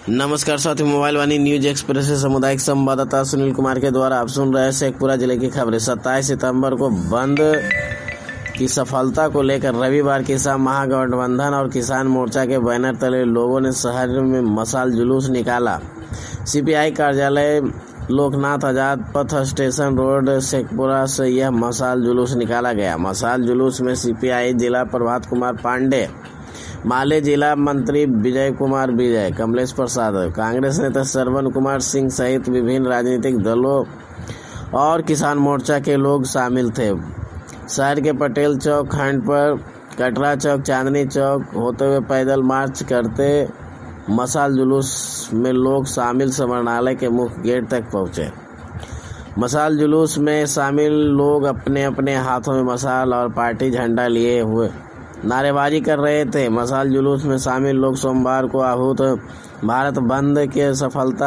नमस्कार साथियों, मोबाइल वाणी news express से सामुदायिक संवाददाता सुनील कुमार के द्वारा आप सुन रहे हैं शेखपुरा जिले की खबरें। 27 सितंबर को बंद की सफलता को लेकर रविवार किसान महागठबंधन और किसान मोर्चा के बैनर तले लोगों ने शहर में मशाल जुलूस निकाला। सीपीआई कार्यालय लोकनाथ आजाद पथ स्टेशन रोड शेखपुरा से यह मशाल जुलूस निकाला गया। मशाल जुलूस में सीपीआई जिला प्रभात कुमार पांडे, माले जिला मंत्री विजय कुमार विजय, कमलेश प्रसाद, कांग्रेस नेता श्रवण कुमार सिंह सहित विभिन्न राजनीतिक दलों और किसान मोर्चा के लोग शामिल थे। शहर के पटेल चौक खंड पर कटरा चौक, चांदनी चौक होते हुए पैदल मार्च करते मशाल जुलूस में लोग शामिल समरणालय के मुख्य गेट तक पहुंचे। मशाल जुलूस में शामिल लोग अपने अपने हाथों में मशाल और पार्टी झंडा लिए हुए नारेबाजी कर रहे थे। मशाल जुलूस में शामिल लोग सोमवार को आहूत भारत बंद के सफलता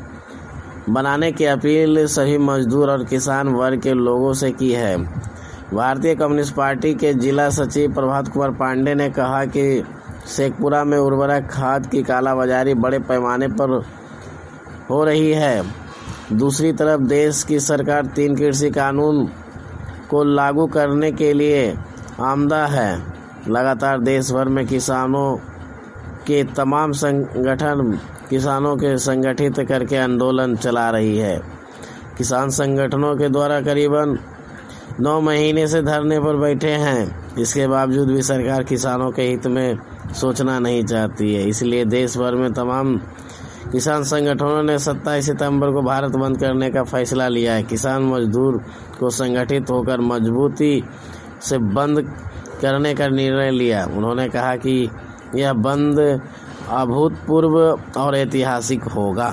बनाने की अपील सभी मजदूर और किसान वर्ग के लोगों से की है। भारतीय कम्युनिस्ट पार्टी के जिला सचिव प्रभात कुमार पांडे ने कहा कि शेखपुरा में उर्वरक खाद की कालाबाजारी बड़े पैमाने पर हो रही है। दूसरी तरफ देश की सरकार 3 कृषि कानून को लागू करने के लिए आमदा है। लगातार देश भर में किसानों के तमाम संगठन किसानों के संगठित करके आंदोलन चला रही है। किसान संगठनों के द्वारा करीबन 9 महीने से धरने पर बैठे हैं। इसके बावजूद भी सरकार किसानों के हित में सोचना नहीं चाहती है। इसलिए देश भर में तमाम किसान संगठनों ने 27 सितंबर को भारत बंद करने का फैसला लिया है। किसान मजदूर को संगठित होकर मजबूती से बंद करने का निर्णय लिया। उन्होंने कहा कि यह बंद अभूतपूर्व और ऐतिहासिक होगा।